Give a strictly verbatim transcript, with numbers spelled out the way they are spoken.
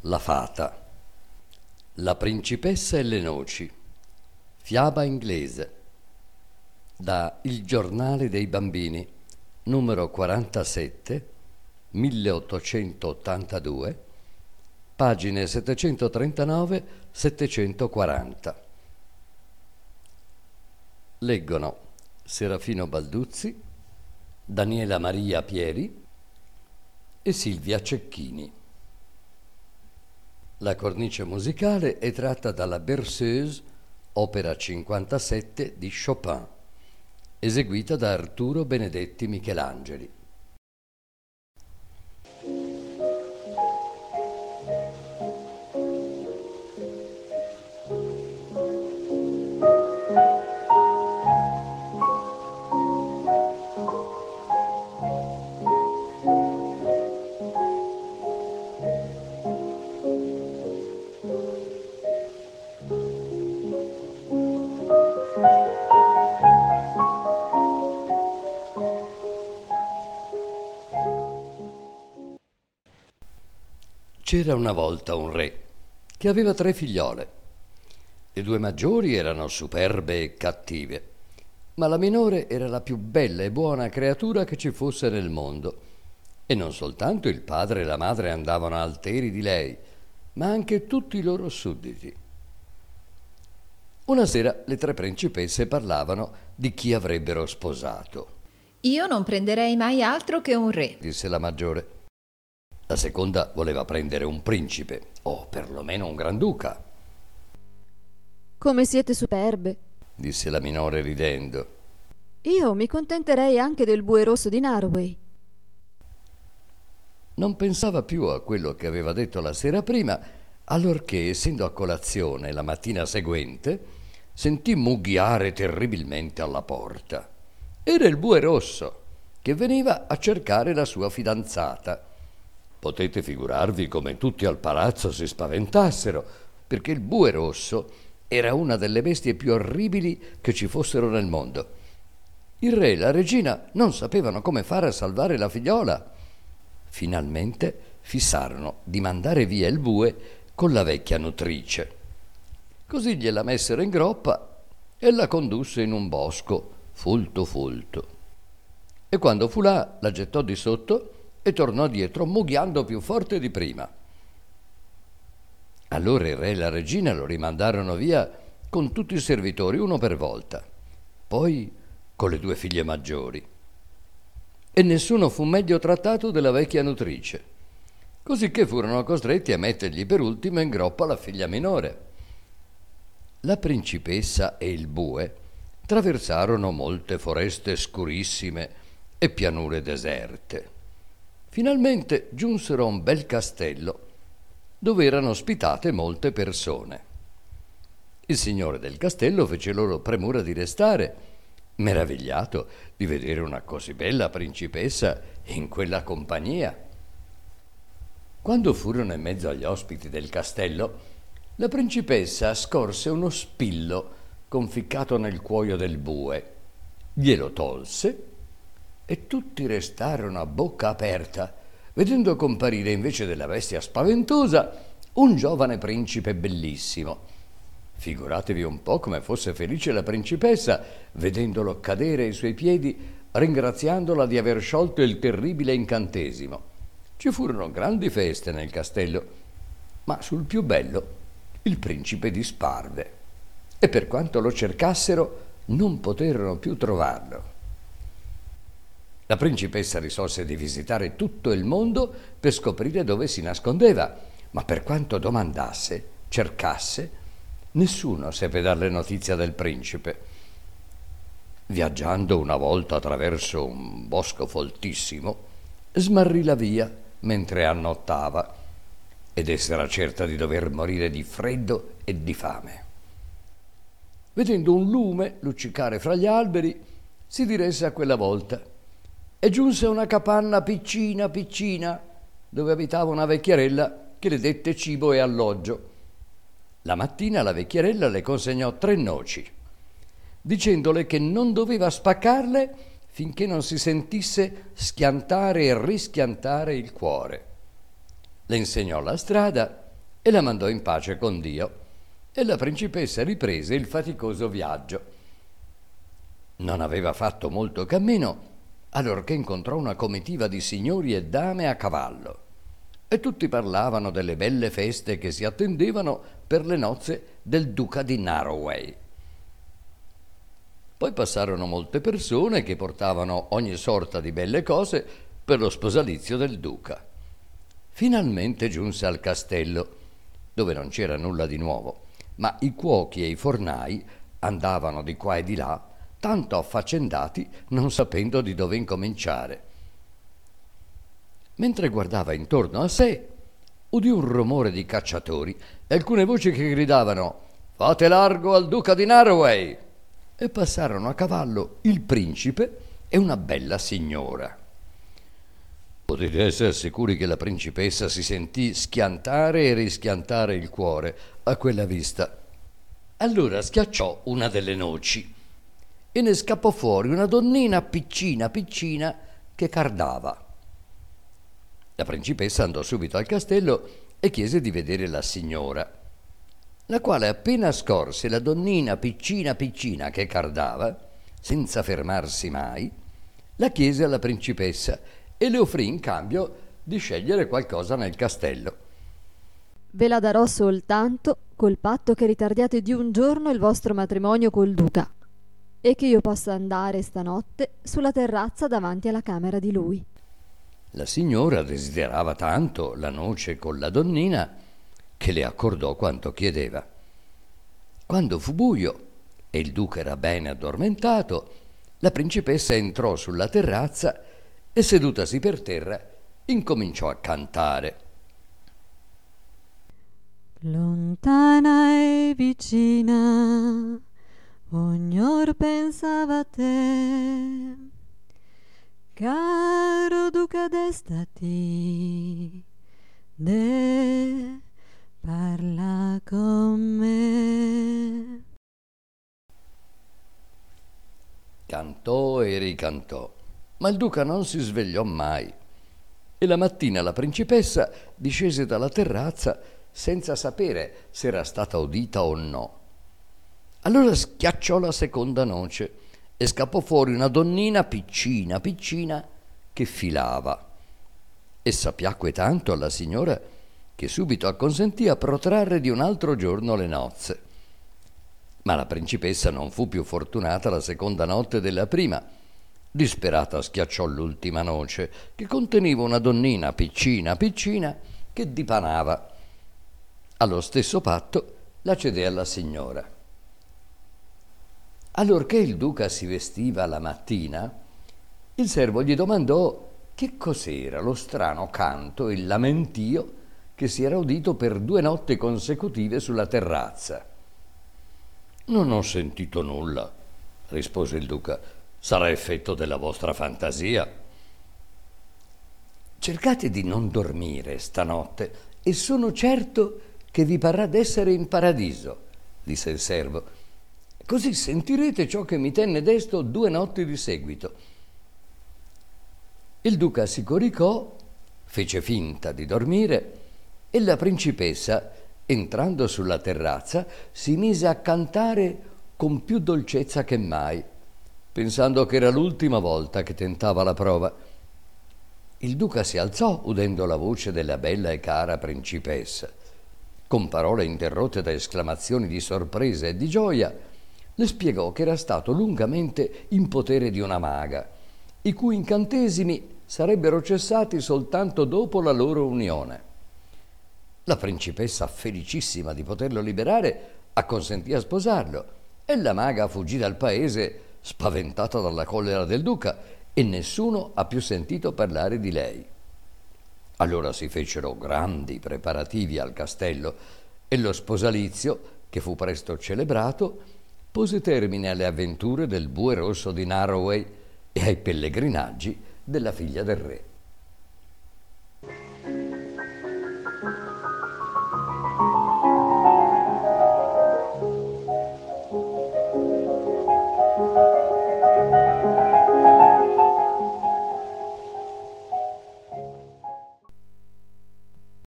La fata, la principessa e le noci, fiaba inglese, da Il giornale dei bambini, numero quarantasette, milleottocentottantadue, pagine settecentotrentanove settecentoquaranta. Leggono Serafino Balduzzi, Daniela Maria Pieri e Silvia Cecchini. La cornice musicale è tratta dalla Berceuse, opera cinquantasette di Chopin, eseguita da Arturo Benedetti Michelangeli. C'era una volta un re che aveva tre figliole. Le due maggiori erano superbe e cattive, ma la minore era la più bella e buona creatura che ci fosse nel mondo. E non soltanto il padre e la madre andavano alteri di lei, ma anche tutti i loro sudditi. Una sera le tre principesse parlavano di chi avrebbero sposato. Io non prenderei mai altro che un re, disse la maggiore. La seconda voleva prendere un principe, o perlomeno un granduca. Come siete superbe, disse la minore ridendo. Io mi contenterei anche del bue rosso di Norway. Non pensava più a quello che aveva detto la sera prima, allorché, essendo a colazione la mattina seguente, sentì mugghiare terribilmente alla porta. Era il bue rosso, che veniva a cercare la sua fidanzata. Potete figurarvi come tutti al palazzo si spaventassero, perché il bue rosso era una delle bestie più orribili che ci fossero nel mondo. Il re e la regina non sapevano come fare a salvare la figliola. Finalmente fissarono di mandare via il bue con la vecchia nutrice. Così gliela messero in groppa e la condusse in un bosco folto folto. E quando fu là, la gettò di sotto e tornò dietro mugghiando più forte di prima. Allora il re e la regina lo rimandarono via con tutti i servitori, uno per volta, poi con le due figlie maggiori. E nessuno fu meglio trattato della vecchia nutrice, cosicché furono costretti a mettergli per ultimo in groppa la figlia minore. La principessa e il bue traversarono molte foreste scurissime e pianure deserte. Finalmente giunsero a un bel castello dove erano ospitate molte persone. Il signore del castello fece loro premura di restare, meravigliato di vedere una così bella principessa in quella compagnia. Quando furono in mezzo agli ospiti del castello, la principessa scorse uno spillo conficcato nel cuoio del bue, glielo tolse e tutti restarono a bocca aperta, vedendo comparire invece della bestia spaventosa un giovane principe bellissimo. Figuratevi un po' come fosse felice la principessa, vedendolo cadere ai suoi piedi, ringraziandola di aver sciolto il terribile incantesimo. Ci furono grandi feste nel castello, ma sul più bello il principe disparve, e per quanto lo cercassero non poterono più trovarlo. La principessa risolse di visitare tutto il mondo per scoprire dove si nascondeva, ma per quanto domandasse, cercasse, nessuno seppe darle notizia del principe. Viaggiando una volta attraverso un bosco foltissimo, smarrì la via mentre annottava ed essa era certa di dover morire di freddo e di fame. Vedendo un lume luccicare fra gli alberi, si diresse a quella volta e giunse a una capanna piccina piccina dove abitava una vecchierella che le dette cibo e alloggio. La mattina la vecchierella le consegnò tre noci, dicendole che non doveva spaccarle finché non si sentisse schiantare e rischiantare il cuore. Le insegnò la strada e la mandò in pace con Dio, e la principessa riprese il faticoso viaggio. Non aveva fatto molto cammino allorché incontrò una comitiva di signori e dame a cavallo, e tutti parlavano delle belle feste che si attendevano per le nozze del duca di Narroway. Poi passarono molte persone che portavano ogni sorta di belle cose per lo sposalizio del duca. Finalmente giunse al castello, dove non c'era nulla di nuovo, ma i cuochi e i fornai andavano di qua e di là, tanto affaccendati, non sapendo di dove incominciare. Mentre guardava intorno a sé, udì un rumore di cacciatori e alcune voci che gridavano «Fate largo al duca di Narroway!» e passarono a cavallo il principe e una bella signora. Potete essere sicuri che la principessa si sentì schiantare e rischiantare il cuore a quella vista. Allora schiacciò una delle noci e ne scappò fuori una donnina piccina piccina che cardava. La principessa andò subito al castello e chiese di vedere la signora, la quale appena scorse la donnina piccina piccina che cardava, senza fermarsi mai, la chiese alla principessa e le offrì in cambio di scegliere qualcosa nel castello. Ve la darò soltanto col patto che ritardiate di un giorno il vostro matrimonio col duca e che io possa andare stanotte sulla terrazza davanti alla camera di lui. La signora desiderava tanto la noce con la donnina che le accordò quanto chiedeva. Quando fu buio e il duca era bene addormentato, la principessa entrò sulla terrazza e, sedutasi per terra, incominciò a cantare. Lontana e vicina, ognor pensava a te, caro duca d'estati, de parla con me. Cantò e ricantò, ma il duca non si svegliò mai, e la mattina la principessa discese dalla terrazza senza sapere se era stata udita o no. Allora schiacciò la seconda noce e scappò fuori una donnina piccina piccina che filava. Essa piacque tanto alla signora che subito acconsentì a protrarre di un altro giorno le nozze. Ma la principessa non fu più fortunata la seconda notte della prima. Disperata schiacciò l'ultima noce, che conteneva una donnina piccina piccina che dipanava. Allo stesso patto la cedé alla signora. Allorché il duca si vestiva la mattina, il servo gli domandò che cos'era lo strano canto e il lamentio che si era udito per due notti consecutive sulla terrazza. «Non ho sentito nulla», rispose il duca. «Sarà effetto della vostra fantasia». «Cercate di non dormire stanotte e sono certo che vi parrà d'essere in paradiso», disse il servo. «Così sentirete ciò che mi tenne desto due notti di seguito». Il duca si coricò, fece finta di dormire e la principessa, entrando sulla terrazza, si mise a cantare con più dolcezza che mai, pensando che era l'ultima volta che tentava la prova. Il duca si alzò udendo la voce della bella e cara principessa. Con parole interrotte da esclamazioni di sorpresa e di gioia, le spiegò che era stato lungamente in potere di una maga, i cui incantesimi sarebbero cessati soltanto dopo la loro unione. La principessa, felicissima di poterlo liberare, acconsentì a sposarlo e la maga fuggì dal paese spaventata dalla collera del duca e nessuno ha più sentito parlare di lei. Allora si fecero grandi preparativi al castello e lo sposalizio, che fu presto celebrato, pose termine alle avventure del bue rosso di Narroway e ai pellegrinaggi della figlia del re.